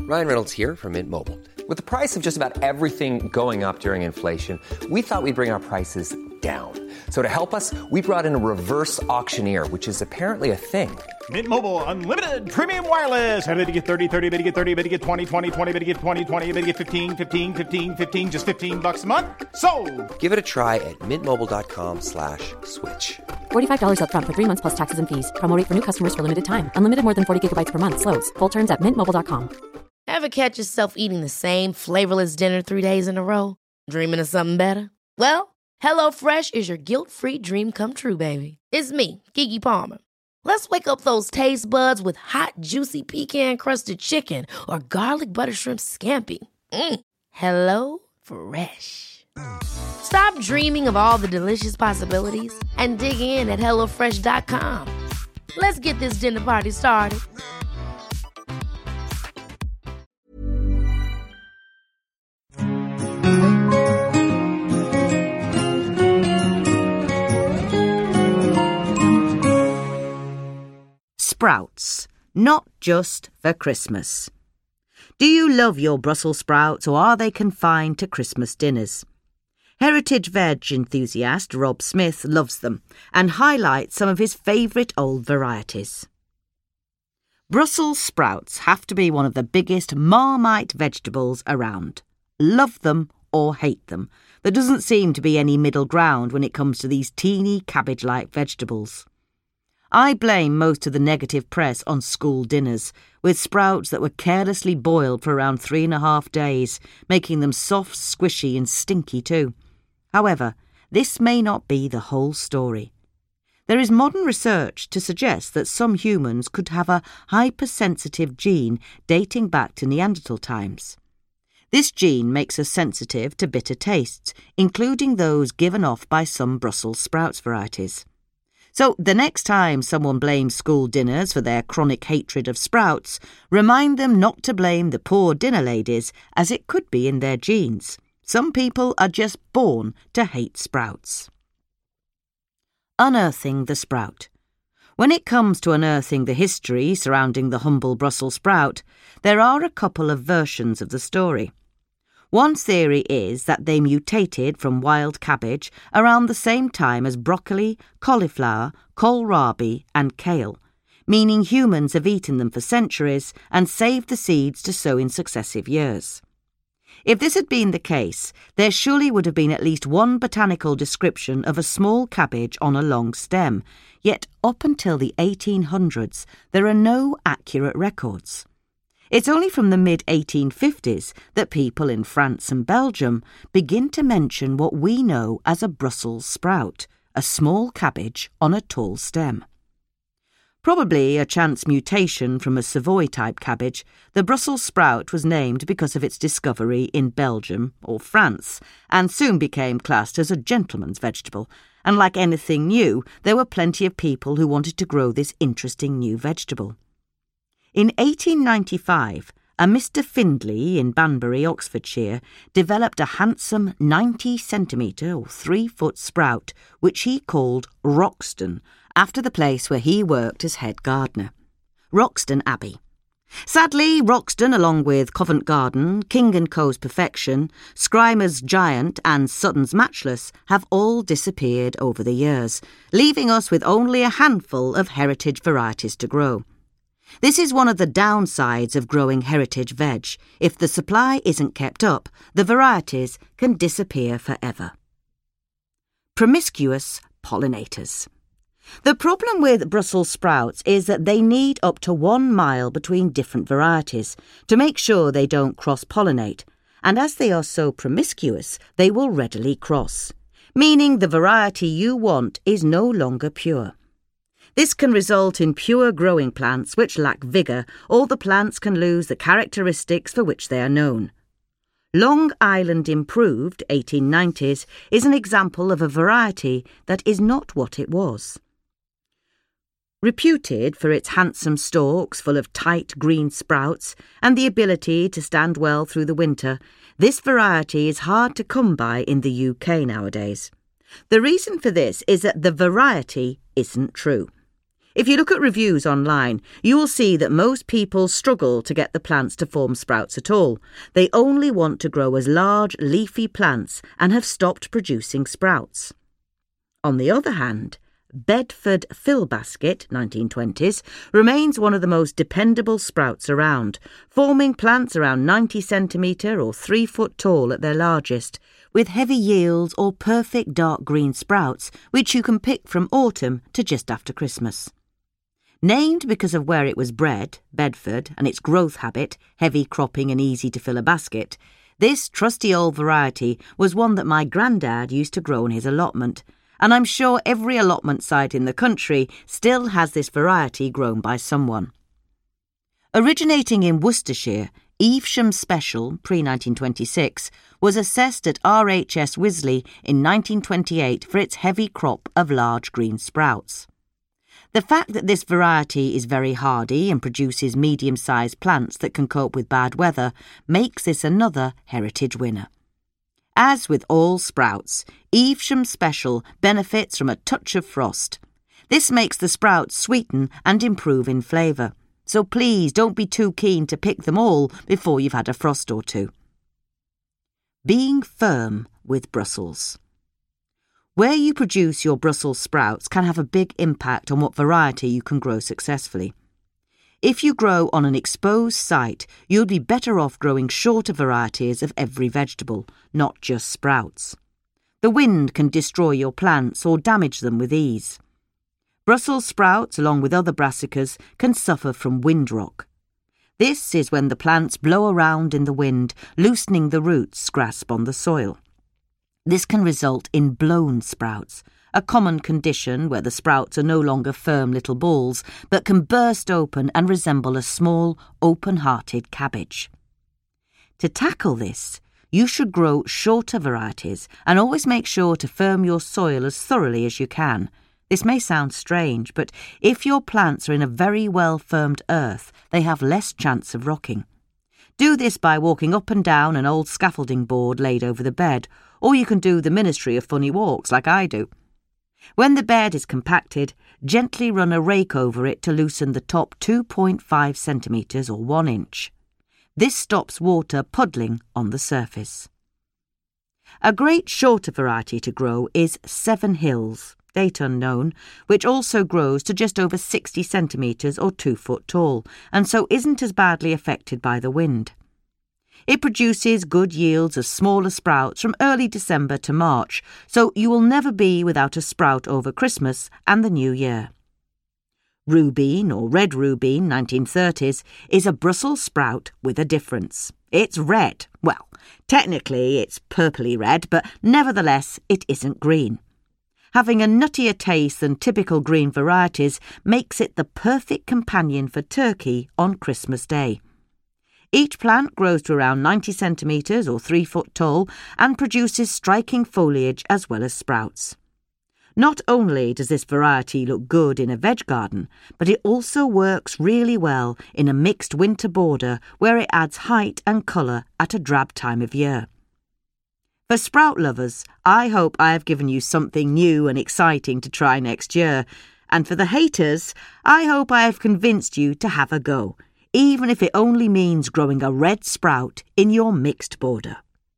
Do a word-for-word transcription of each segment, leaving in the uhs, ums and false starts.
Ryan Reynolds here from Mint Mobile. With the price of just about everything going up during inflation, we thought we'd bring our prices down. So to help us, we brought in a reverse auctioneer, which is apparently a thing. Mint Mobile Unlimited Premium Wireless. How to get thirty, thirty, how to get thirty, how to get twenty, twenty, twenty, how to get twenty, twenty, how to get fifteen, fifteen, fifteen, fifteen, just fifteen bucks a month? Sold! Give it a try at mintmobile.com slash switch. forty-five dollars up front for three months plus taxes and fees. Promo rate for new customers for limited time. Unlimited more than forty gigabytes per month. Slows full terms at mint mobile dot com. Ever catch yourself eating the same flavorless dinner three days in a row? Dreaming of something better? Well, HelloFresh is your guilt-free dream come true, baby. It's me, Keke Palmer. Let's wake up those taste buds with hot, juicy pecan-crusted chicken or garlic butter shrimp scampi. Mm. Hello Fresh. Stop dreaming of all the delicious possibilities and dig in at hello fresh dot com. Let's get this dinner party started. Sprouts, not just for Christmas. Do you love your Brussels sprouts, or are they confined to Christmas dinners? Heritage veg enthusiast Rob Smith loves them and highlights some of his favourite old varieties. Brussels sprouts have to be one of the biggest Marmite vegetables around. Love them or hate them. There doesn't seem to be any middle ground when it comes to these teeny cabbage-like vegetables. I blame most of the negative press on school dinners, with sprouts that were carelessly boiled for around three and a half days, making them soft, squishy and stinky too. However, this may not be the whole story. There is modern research to suggest that some humans could have a hypersensitive gene dating back to Neanderthal times. This gene makes us sensitive to bitter tastes, including those given off by some Brussels sprouts varieties. So the next time someone blames school dinners for their chronic hatred of sprouts, remind them not to blame the poor dinner ladies, as it could be in their genes. Some people are just born to hate sprouts. Unearthing the sprout. When it comes to unearthing the history surrounding the humble Brussels sprout, there are a couple of versions of the story. One theory is that they mutated from wild cabbage around the same time as broccoli, cauliflower, kohlrabi and kale, meaning humans have eaten them for centuries and saved the seeds to sow in successive years. If this had been the case, there surely would have been at least one botanical description of a small cabbage on a long stem, yet up until the eighteen hundreds there are no accurate records. It's only from the mid eighteen fifties that people in France and Belgium begin to mention what we know as a Brussels sprout, a small cabbage on a tall stem. Probably a chance mutation from a Savoy-type cabbage, the Brussels sprout was named because of its discovery in Belgium or France, and soon became classed as a gentleman's vegetable. And like anything new, there were plenty of people who wanted to grow this interesting new vegetable. In eighteen ninety-five, a Mister Findlay in Banbury, Oxfordshire, developed a handsome ninety centimetre or three-foot sprout, which he called Roxton, after the place where he worked as head gardener. Roxton Abbey. Sadly, Roxton, along with Covent Garden, King and Co.'s Perfection, Scrimer's Giant and Sutton's Matchless have all disappeared over the years, leaving us with only a handful of heritage varieties to grow. This is one of the downsides of growing heritage veg. If the supply isn't kept up, the varieties can disappear forever. Promiscuous pollinators. The problem with Brussels sprouts is that they need up to one mile between different varieties to make sure they don't cross-pollinate, and as they are so promiscuous, they will readily cross, meaning the variety you want is no longer pure. This can result in pure growing plants which lack vigour, or the plants can lose the characteristics for which they are known. Long Island Improved, eighteen nineties, is an example of a variety that is not what it was. Reputed for its handsome stalks full of tight green sprouts and the ability to stand well through the winter, this variety is hard to come by in the U K nowadays. The reason for this is that the variety isn't true. If you look at reviews online, you will see that most people struggle to get the plants to form sprouts at all. They only want to grow as large, leafy plants and have stopped producing sprouts. On the other hand, Bedford Fill Basket, nineteen twenties, remains one of the most dependable sprouts around, forming plants around ninety centimetre or three foot tall at their largest, with heavy yields or perfect dark green sprouts which you can pick from autumn to just after Christmas. Named because of where it was bred, Bedford, and its growth habit, heavy cropping and easy to fill a basket, this trusty old variety was one that my granddad used to grow on his allotment, and I'm sure every allotment site in the country still has this variety grown by someone. Originating in Worcestershire, Evesham Special, pre nineteen twenty-six, was assessed at R H S Wisley in nineteen twenty-eight for its heavy crop of large green sprouts. The fact that this variety is very hardy and produces medium-sized plants that can cope with bad weather makes this another heritage winner. As with all sprouts, Evesham Special benefits from a touch of frost. This makes the sprouts sweeten and improve in flavour, so please don't be too keen to pick them all before you've had a frost or two. Being firm with Brussels. Where you produce your Brussels sprouts can have a big impact on what variety you can grow successfully. If you grow on an exposed site, you'll be better off growing shorter varieties of every vegetable, not just sprouts. The wind can destroy your plants or damage them with ease. Brussels sprouts, along with other brassicas, can suffer from windrock. This is when the plants blow around in the wind, loosening the roots' grasp on the soil. This can result in blown sprouts, a common condition where the sprouts are no longer firm little balls, but can burst open and resemble a small, open-hearted cabbage. To tackle this, you should grow shorter varieties and always make sure to firm your soil as thoroughly as you can. This may sound strange, but if your plants are in a very well-firmed earth, they have less chance of rocking. Do this by walking up and down an old scaffolding board laid over the bed, or you can do the Ministry of Funny Walks like I do. When the bed is compacted, gently run a rake over it to loosen the top two point five centimetres or one inch. This stops water puddling on the surface. A great shorter variety to grow is Seven Hills, date unknown, which also grows to just over sixty centimetres or two foot tall, and so isn't as badly affected by the wind. It produces good yields of smaller sprouts from early December to March, so you will never be without a sprout over Christmas and the New Year. Rubine, or red rubine, nineteen thirties, is a Brussels sprout with a difference. It's red. Well, technically it's purpley red, but nevertheless it isn't green. Having a nuttier taste than typical green varieties makes it the perfect companion for turkey on Christmas Day. Each plant grows to around ninety centimetres or three foot tall and produces striking foliage as well as sprouts. Not only does this variety look good in a veg garden, but it also works really well in a mixed winter border where it adds height and colour at a drab time of year. For sprout lovers, I hope I have given you something new and exciting to try next year, and for the haters, I hope I have convinced you to have a go, even if it only means growing a red sprout in your mixed border.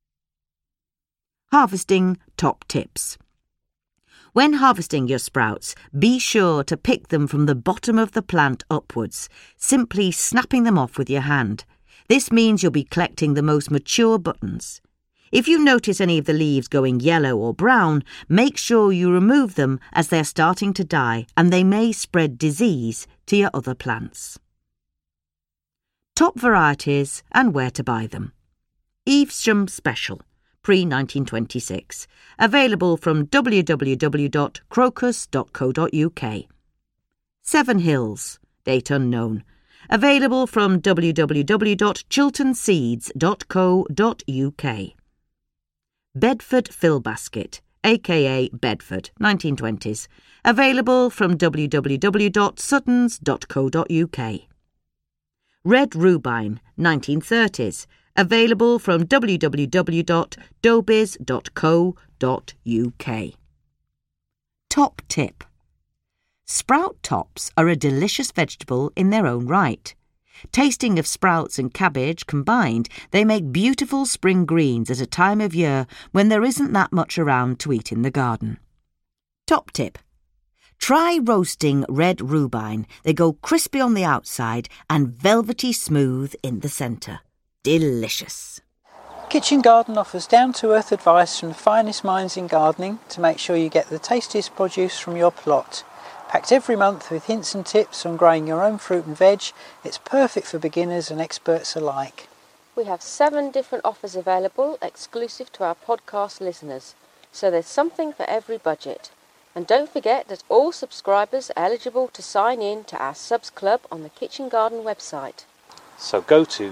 Harvesting top tips. When harvesting your sprouts, be sure to pick them from the bottom of the plant upwards, simply snapping them off with your hand. This means you'll be collecting the most mature buttons. If you notice any of the leaves going yellow or brown, make sure you remove them as they're starting to die and they may spread disease to your other plants. Top varieties and where to buy them. Evesham Special, pre nineteen twenty-six, available from w w w dot crocus dot co dot u k. Seven Hills, date unknown, available from w w w dot chilton seeds dot co dot u k. Bedford Fill Basket, aka Bedford, nineteen twenties, available from w w w dot suttons dot co dot u k. Red Rubine, nineteen thirties, available from w w w dot dobiz dot co dot u k. Top tip. Sprout tops are a delicious vegetable in their own right. Tasting of sprouts and cabbage combined, they make beautiful spring greens at a time of year when there isn't that much around to eat in the garden. Top tip. Try roasting red rhubarb. They go crispy on the outside and velvety smooth in the centre. Delicious. Kitchen Garden offers down-to-earth advice from the finest minds in gardening to make sure you get the tastiest produce from your plot. Packed every month with hints and tips on growing your own fruit and veg, it's perfect for beginners and experts alike. We have seven different offers available exclusive to our podcast listeners, so there's something for every budget. And don't forget that all subscribers are eligible to sign in to our Subs Club on the Kitchen Garden website. So go to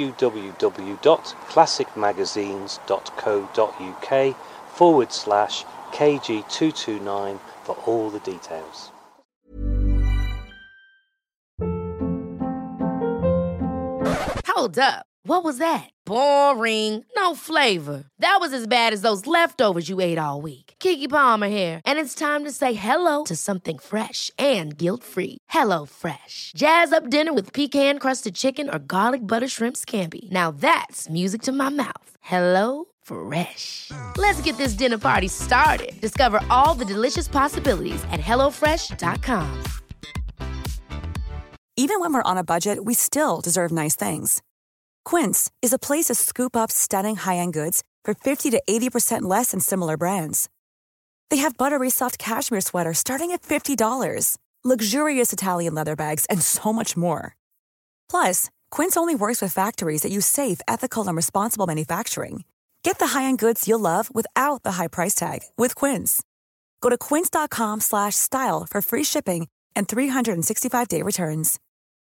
www.classicmagazines.co.uk forward slash KG229 for all the details. Hold up. What was that? Boring. No flavor. That was as bad as those leftovers you ate all week. Keke Palmer here, and it's time to say hello to something fresh and guilt-free. Hello Fresh. Jazz up dinner with pecan-crusted chicken or garlic butter shrimp scampi. Now that's music to my mouth. Hello Fresh. Let's get this dinner party started. Discover all the delicious possibilities at hello fresh dot com. Even when we're on a budget, we still deserve nice things. Quince is a place to scoop up stunning high-end goods for fifty to eighty percent less than similar brands. They have buttery soft cashmere sweaters starting at fifty dollars, luxurious Italian leather bags, and so much more. Plus, Quince only works with factories that use safe, ethical, and responsible manufacturing. Get the high-end goods you'll love without the high price tag with Quince. Go to quince.com slash style for free shipping and three sixty-five day returns.